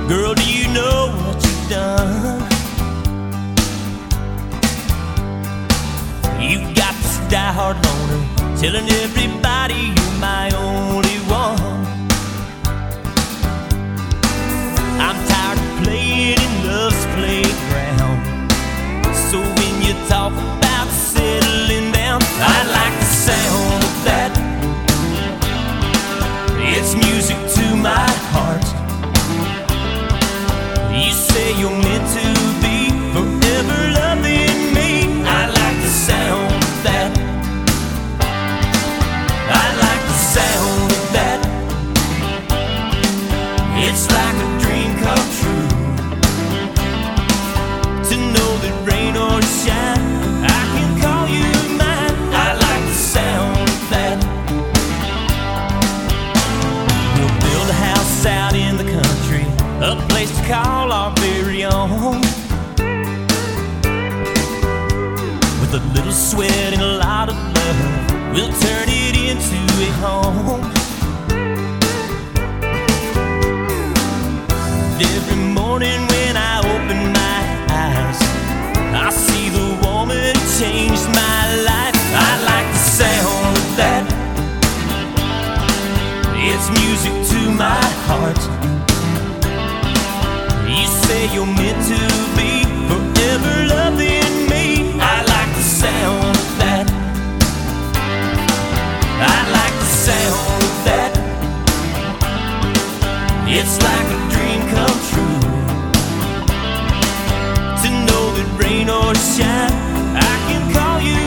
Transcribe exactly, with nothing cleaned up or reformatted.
Girl, do you know what you've done? You've got this die-hard loner telling everybody you're my only one. I'm tired of playing in love's playground. So when you talk about settling down, I like the sound of that. It's music to my heart. You say you're meant to be forever loving me. I like the sound of that. I like the sound of that. It's like a dream come true to know that rain or shine, I can call you mine. I like the sound of that. We'll build a house out in the country, a place to call our very own, with a little sweat and a lot of love, we'll turn it into a home. Every morning when I open my eyes, I see the woman who changed my life. I like the sound of that. It's music to my heart. You say you're meant to be forever loving me. I like the sound of that. I like the sound of that. It's like a dream come true to know that rain or shine, I can call you